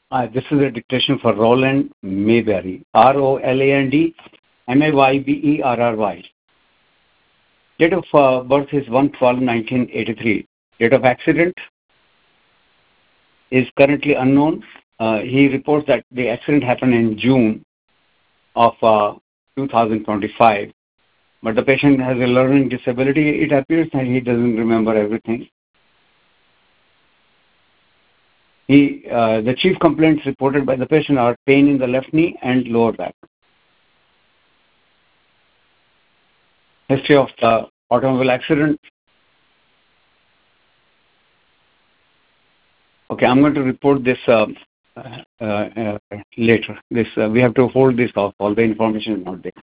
This is a dictation for Roland Mayberry. Roland Mayberry. Date of birth is 1/12/1983. Date of accident is currently unknown. He reports that the accident happened in June of 2025, but the patient has a learning disability. It appears that he doesn't remember everything. The chief complaints reported by the patient are pain in the left knee and lower back. History of the automobile accident. Okay, I'm going to report this later. We have to hold this off. All the information is not there.